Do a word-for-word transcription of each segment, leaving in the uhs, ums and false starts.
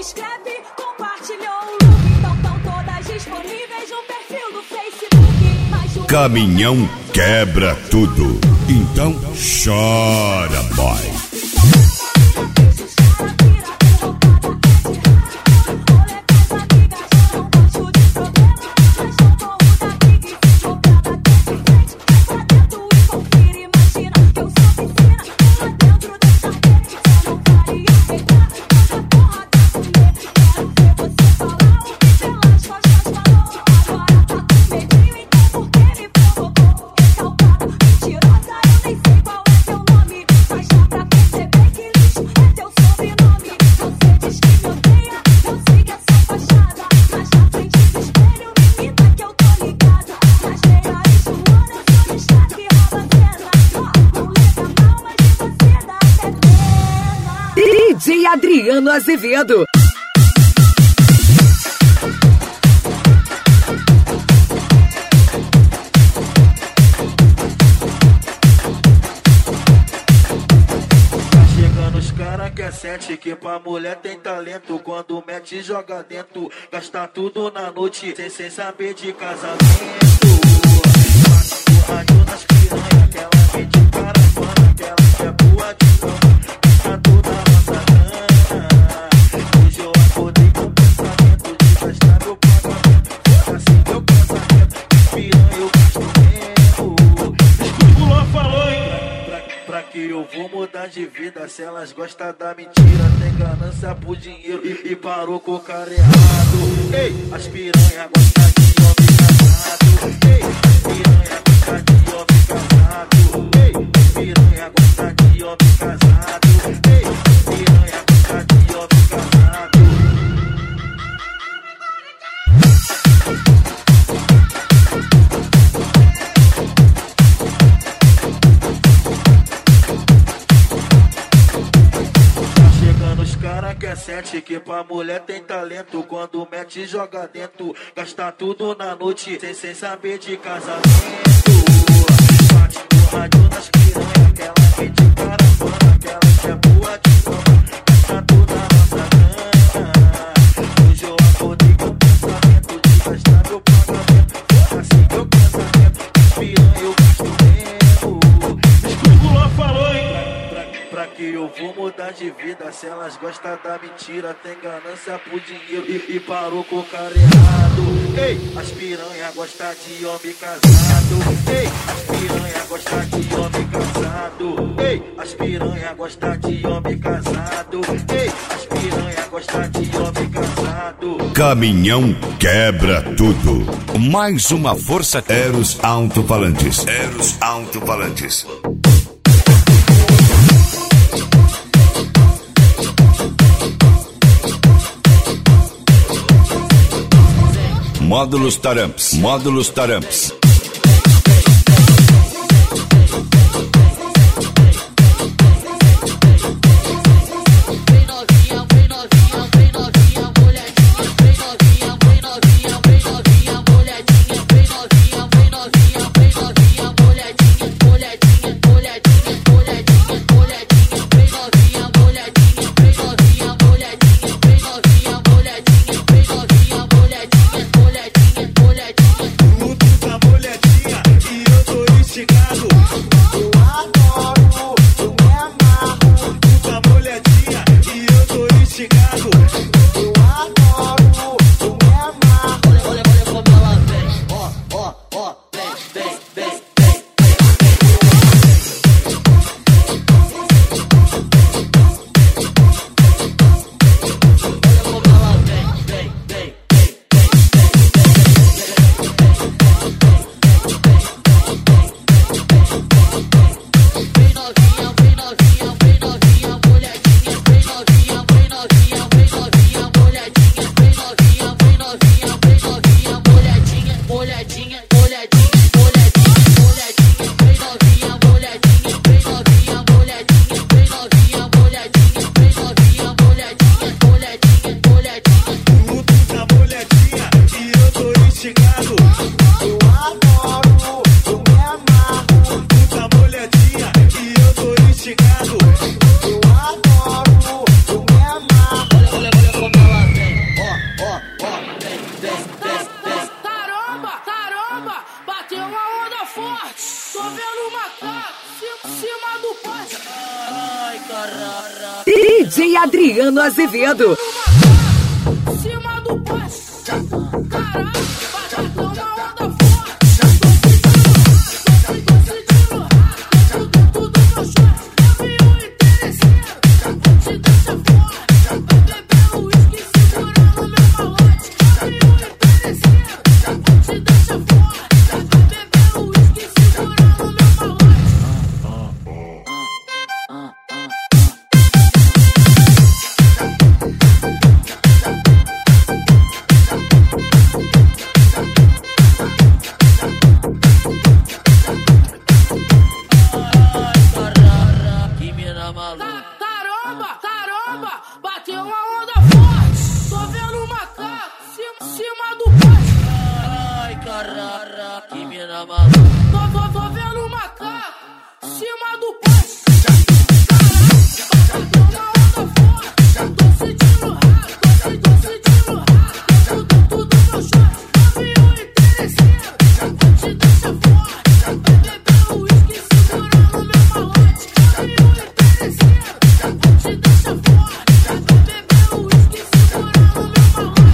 inscreve, compartilhou o look. Então estão todas disponíveis no perfil do Facebook. Mais um Caminhão quebra tudo. Então chora, boy. D J Adriano Azevedo. Chegando os cara que é sete, que pra mulher tem talento. Quando mete joga dentro, gasta tudo na noite, sem, sem saber de casamento. Bate o rádio nas piranha, aquela vem de caravana, aquela que é boa de cama, gasta toda a nossa grana. Hoje eu acordei com o pensamento de gastar meu pagamento, assim meu casamento, piranha eu gasto mesmo. Pulou, falou, hein? Pra que eu vou mudar de vida se elas gostam da mentira? Tem ganância por dinheiro e, e parou com o cara errado. Ei, as piranha gostam de homem casado. Ei, as piranha gostam de homem casado. Ei, as piranha gostam de homem casado. Ei, as piranha gostam de homem casado. Os cara que é sete, que pra mulher tem talento. Quando mete joga dentro, gasta tudo na noite, sem, sem saber de casamento. Bate no rádio nas piranha, aquela vem de caravana, aquela que é boa de cama, gasta toda a nossa grana. Hoje eu acordei com o pensamento de gastar meu pagamento, assim meu casamento, piranha eu gasto mesmo. Desculpa, falou, hein? Pra que eu vou mudar de vida se elas gostam da mentira? Tem ganância por dinheiro e, e parou com o cara errado. Ei, as piranha gostam de homem casado. Ei, as piranha gostam de homem casado. Ei, as piranha gostam de homem casado. Ei, as piranha gostam de homem casado. Caminhão quebra tudo. Mais uma força. Eros Alto-Falantes. Eros Alto-Falantes. Módulos Taramps. Módulos Taramps. Mulher J Adriano Azevedo. Cima do poste, caralho, vai tomar onda forte. Caramba, caramba, bateu uma onda forte. Tô vendo uma cara, cima do poste. Ai, caralho, que mina maluca. Tô, tô, tô vendo uma cara, cima do poste. Caralho, bateu uma onda forte. Tô sentindo raro, tô, tô sentindo raro. Tudo, tudo meu short, avião interesseiro. Te deixa forte, vai beber o uísque segurando meu malote. Avião interesseiro. Te deixa forte, vai beber o uísque segurando meu malote.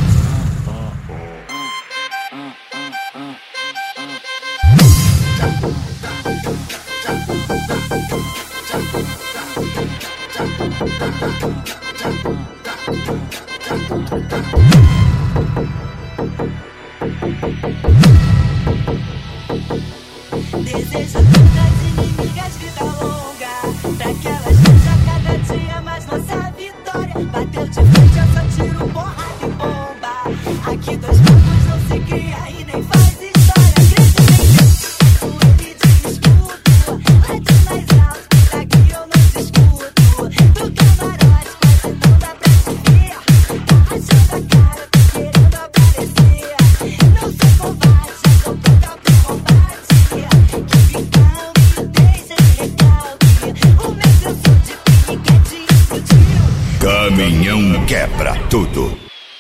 Desejo a todas inimigas vida longa, pra que elas vejam cada dia mais nossa vitória. Bateu de frente, eu só tiro porrada e bomba. Aqui dois povos não se cria e nem faz história. Acredita em Deus, ele de escudo. Late mais alto, daqui eu não te escuto. Do camarote quase não dá pra te ver. Tá rachando a cara, tá querendo aparecer. Não sou covarde, já tô pronta pro combate. Que ficam me deixa de recalque. O meu senso de piquete explodiu. Caminhão quebra tudo.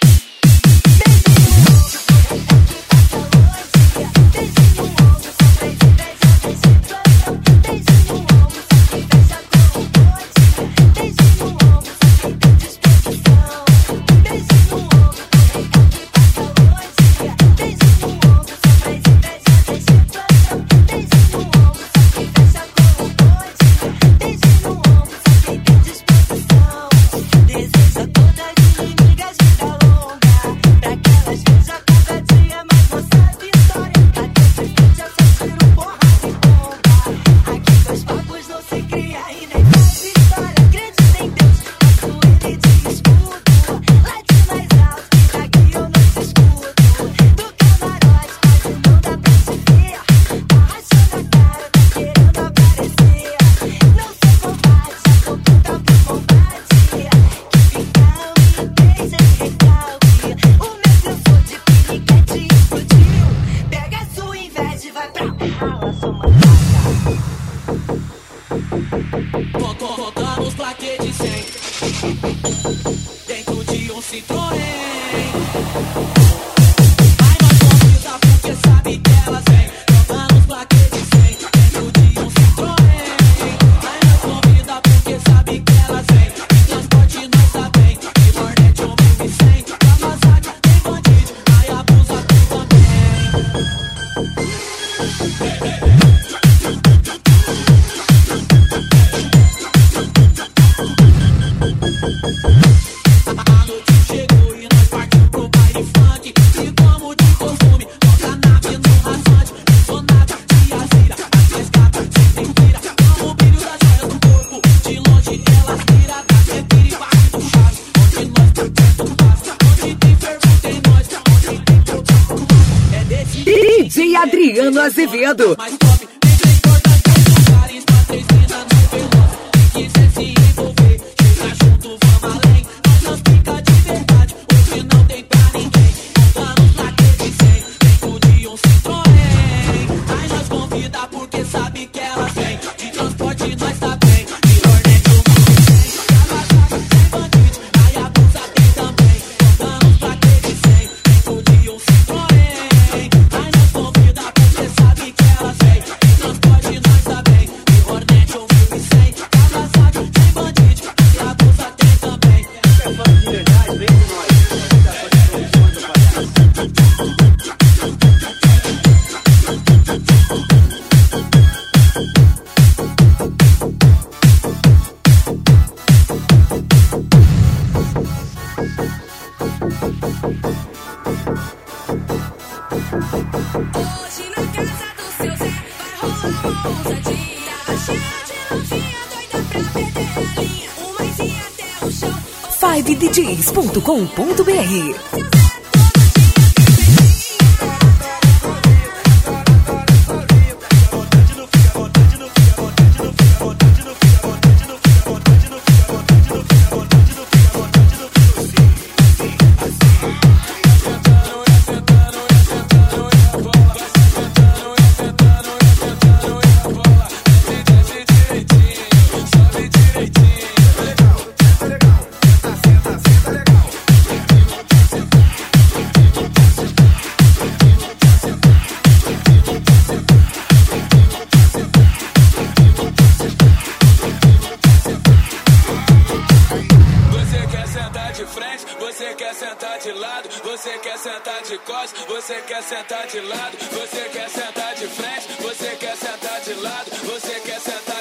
Desejo a todas inimigas vida longa, pra que elas vejam cada dia mais nossa vitória. Bateu de frente, eu só tiro porrada e bomba. Aqui dois papos não se cria e nem faz história. Acredita em Deus, faço ele de escudo. Late mais alto, que daqui eu não te escuto. Do camarote quase não dá pra te ver. Tá rachando a cara, tá querendo aparecer. Não sou covarde, já tô pronta pro combate. Deixa de recalque. O meu sensor de piquete explodiu. Pega a sua inveja e vai pra rala, sua macaca. Rodamos plaquete cem dentro de um Citroën. Ai, nós convida porque sabe que elas vêm. Rodamos plaquete cem dentro de um Citroën. Ai, nós convida porque sabe que elas vêm. De transporte nós tá bem. De Hornet ou mil e cem. Kawasaki tem bandido. Ai, abusa tem também. A noite chegou e nós partiu pro baile funk. E como de costume, toca nave no rasante. Sonata de azeira, a pescada sem mentira. Com o brilho das joias do corpo, de longe elas viram. Da Sepira e parte do chave, onde nós por perto passa. Onde tem fervo tem nós, onde tem produto é desse D J Adriano Azevedo. mais top. Tem três portas, três lugares pra três minas no veloz. Quem quiser se envolver, chega junto, vamos além. Nós não fica de verdade, hoje não tem pra ninguém. Montando os plaquetes cem, dentro de um Citroën. Ai, nós convida porque sabe que elas vêm. De transporte nós tá bem. De Hornet ou mil e cem. Kawasaki tem bandido, ai, abusa tem também. Montando os plaquetes cem, dentro de um Citroën. Ai, nós convida porque sabe que elas vêm. web d js ponto com ponto b r. Você quer sentar de lado, você quer sentar de costas, você quer sentar de lado, você quer sentar de frente, você quer sentar de lado, você quer sentar